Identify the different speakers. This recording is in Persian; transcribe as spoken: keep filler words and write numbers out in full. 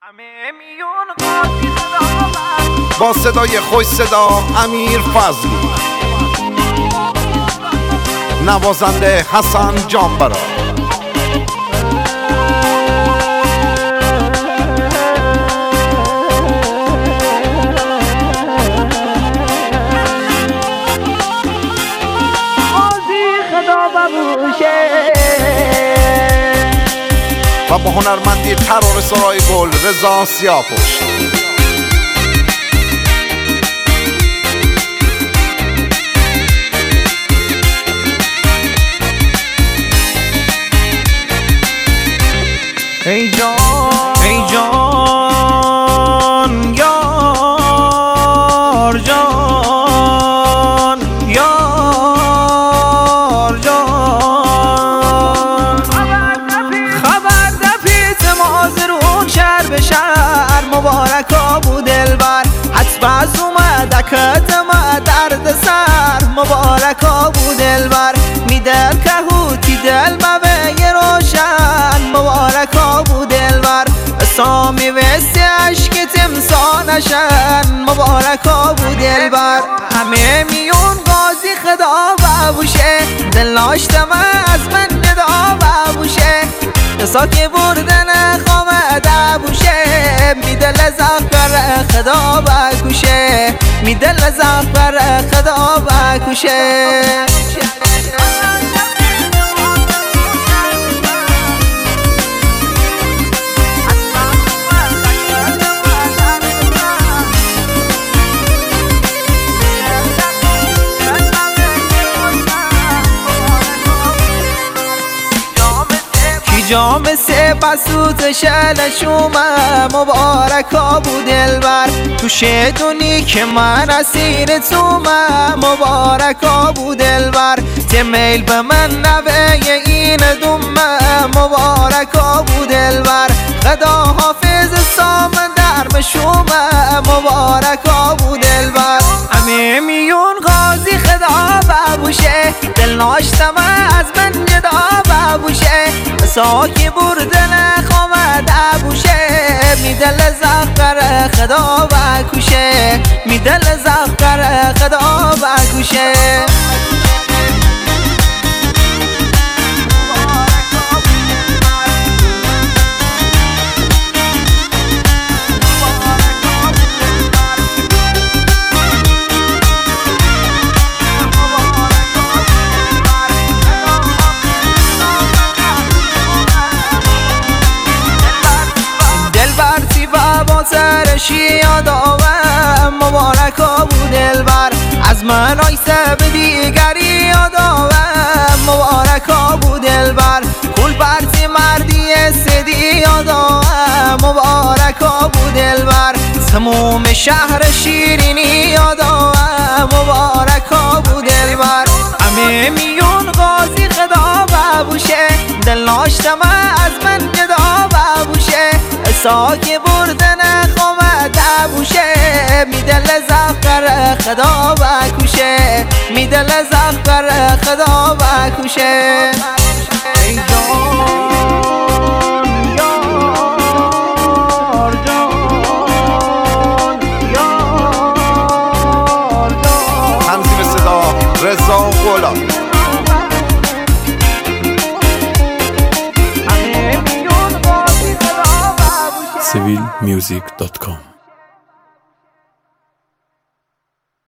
Speaker 1: با صدای خوش صدا امیر فضلی، نوازنده حسن جانبرا. و با هنرمندی ترانه سرای گل رضا سیاه‌پشت.
Speaker 2: ای جان ای جان یار جان یار جان، خبر دفیت مازرون شهر به شهر، مبارکا بود دلبر حتب از اومدک دم درد سر، مبارکا بود دلبر میدل که هوتی دل مبه روشن، مبارکا بود دلبر سامی وستی عشق تمسانشن، مبارکا بود دلبر همه میون قاضی خدا ببوشه، دل ناشتم از من ندا ببوشه، ساکی بردن خامده بوشه، میدل زخبر خدا بکوشه، میدل زخبر خدا بکوشه. جام سه بسوت شلشومه، مبارکا بود دلبر تو شدونی که من اسیر تومه، مبارکا بود دلبر تمیل به من نوه این دومه، مبارکا بود دلبر خدا حافظ سام در مشومه، مبارکا بود دلبر همه میون غازی خدا ببوشه، دل ناشتم از من ندا ببوشه، ساکی بردن خامده بوشه، میدل زخبر خدا بکوشه، میدل زخبر خدا بکوشه. سرشی یاداوم مبارکا بود دلبر از من آیسه به دیگری یاداوم، مبارکا بود دلبر کل برتی مردی سدی یاداوم، مبارکا بود دلبر تموم شهر شیرینی یاداوم، مبارکا بود دلبر همه میون غازی خدا ببوشه، دل ناشتم از من ندا ببوشه، ساکی بردن خامده بوشه، میدل زخبر خدا بکوشه، میدل زخبر خدا بکوشه. ای جان یار جان یار جان،
Speaker 1: تنظیم صدا رضا غلامی.
Speaker 3: سیویل میوزیک دات کام